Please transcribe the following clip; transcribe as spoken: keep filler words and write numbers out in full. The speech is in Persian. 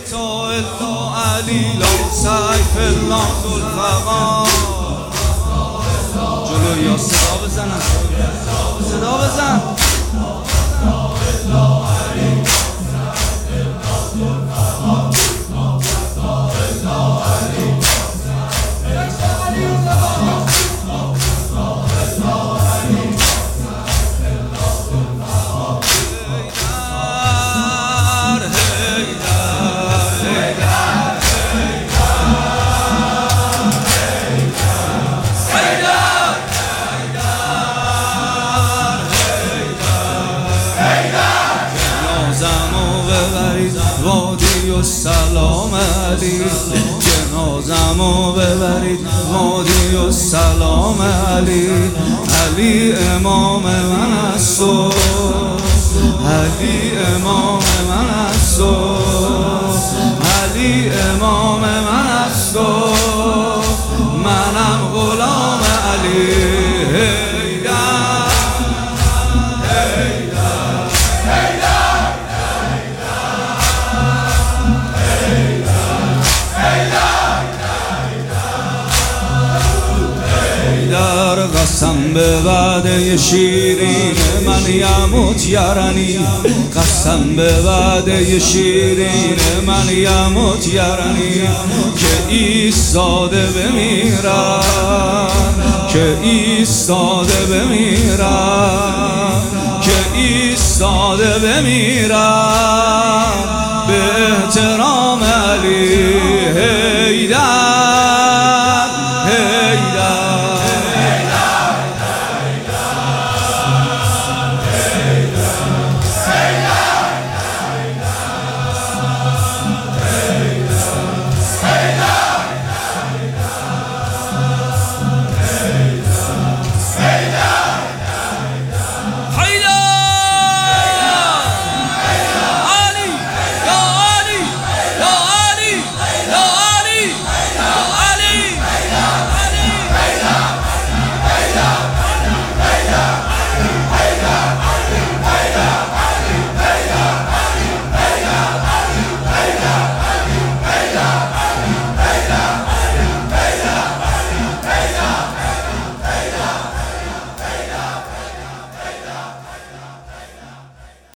قوة الا علی لا سیف الا ذوالفقار. جلو یا صدا بزنن، صدا بزن. وادی و سلام علی، جنازمو ببرید وادی و سلام علی. علی امام من است و علی امام من است و علی امام من است و منم غلام علی. در قسم به وعده شیرین من یموت یارانی، قسم به وعده شیرین من یموت یارانی. که ایستاده بمیرم، که ایستاده بمیرم، که ایستاده بمیرم به احترام علی حیدر.